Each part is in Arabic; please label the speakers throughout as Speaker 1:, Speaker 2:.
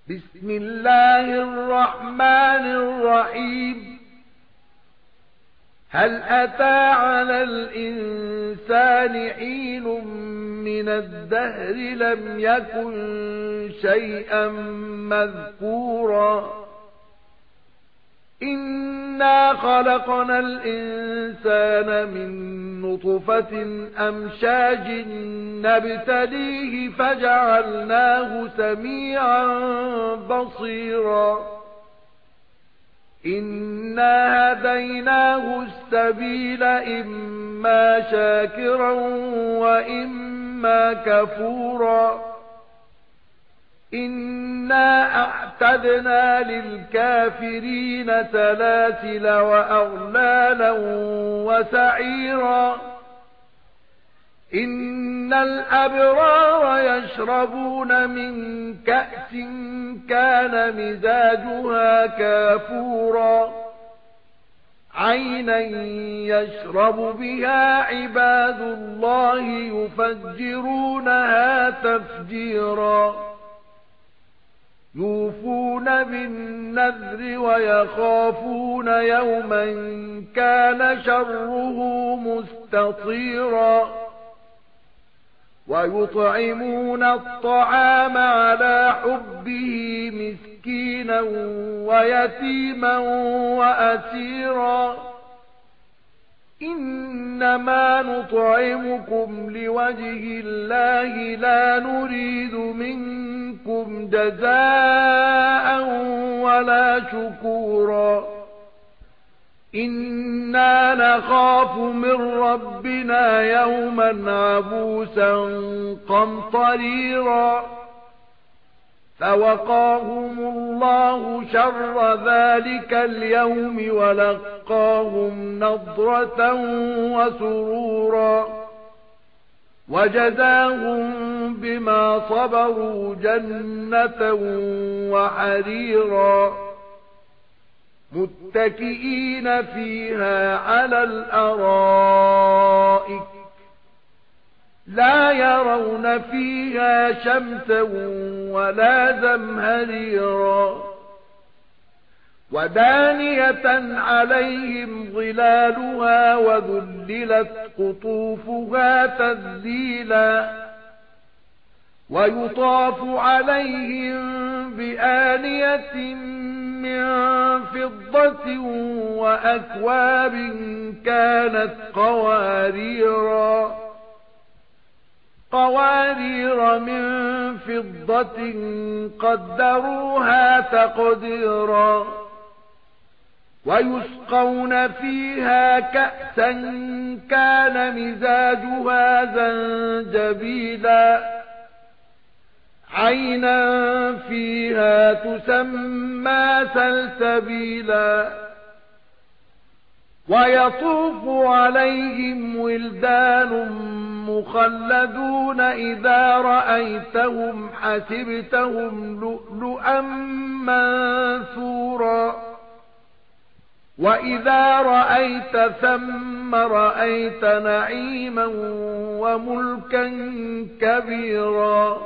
Speaker 1: بسم الله الرحمن الرحيم. هل أتى على الإنسان حين من الدهر لم يكن شيئا مذكورا؟ إنا خلقنا الإنسان من نطفة أمشاج نبتليه فجعلناه سميعا بصيرا. إنا هديناه السبيل إما شاكرا وإما كفورا. إنا أعتدنا للكافرين سلاسل وأغلالا وسعيرا. إن الأبرار يشربون من كأس كان مزاجها كافورا. عينا يشرب بها عباد الله يفجرونها تفجيرا. يوفون بالنذر ويخافون يوما كان شره مستطيرا. ويطعمون الطعام على حبه مسكينا ويتيما وأسيرا. إنما نطعمكم لوجه الله لا نريد منكم جزاء ولا شكورا. إنا نخاف من ربنا يوما عبوسا قمطريرا. فوقاهم الله شر ذلك اليوم ولقاهم نضرة وسرورا. وجزاهم بما صبروا جنة وحريرا. متكئين فيها على الأرائك لا يرون فيها شمسا ولا زمهريرا. ودانية عليهم ظلالها وذللت قطوفها تذليلا. ويطاف عليهم بآنية من فضة وأكواب كانت قوارير من فضة قدروها تقديرا. ويسقون فيها كأسا كان مزاجها زنجبيلا. عينا فيها تسمى سلسبيلا. ويطوف عليهم ولدان مخلدون إذا رأيتهم حسبتهم لؤلؤا منثورا. وإذا رأيت ثم رأيت نعيما وملكا كبيرا.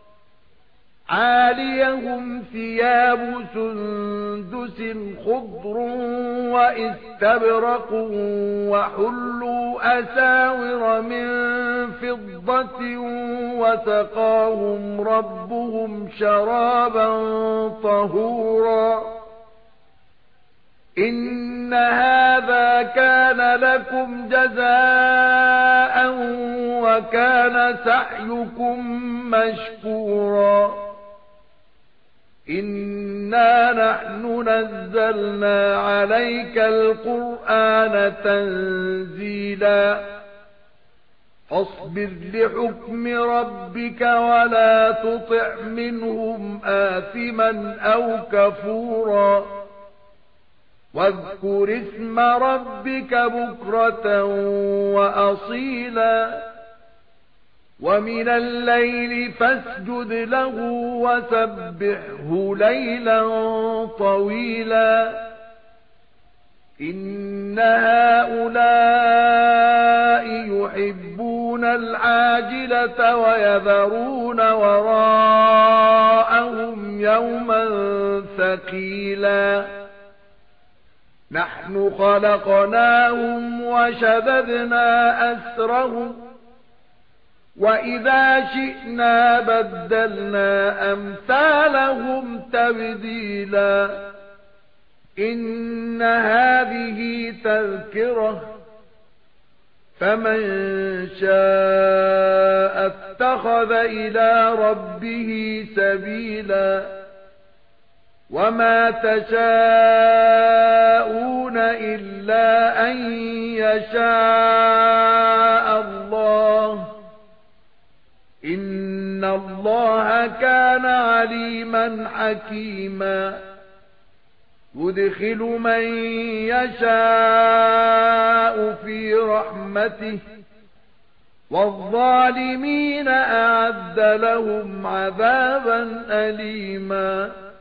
Speaker 1: عاليهم ثياب سندس خضر وإستبرق وحلوا أساور من فضة وسقاهم ربهم شرابا طهورا. إن هذا كان لكم جزاء وكان سعيكم مشكورا. إنا نحن نزلنا عليك القرآن تنزيلا. فاصبر لحكم ربك ولا تطع منهم آثما أو كفورا. واذكر اسم ربك بكرة وأصيلا. ومن الليل فاسجد له وسبحه ليلا طويلا. إن هؤلاء يحبون العاجلة ويذرون وراءهم يوما ثقيلا نحن خلقناهم وشددنا أسرهم وَإِذَا شِئْنَا بَدَّلْنَا أَمْثَالَهُمْ تَبْدِيلًا إِنَّ هَذِهِ تَذْكِرَةٌ فَمَن شَاءَ اتَّخَذَ إِلَى رَبِّهِ سَبِيلًا وَمَا تَشَاءُونَ إِلَّا أَن يَشَاءَ اللَّهُ إِنَّ اللَّهَ كَانَ عَلِيمًا حَكِيمًا يُدْخِلُ مَن يَشَاءُ فِي رَحْمَتِهِ وَالظَّالِمِينَ أَعَدَّ لَهُمْ عَذَابًا أَلِيمًا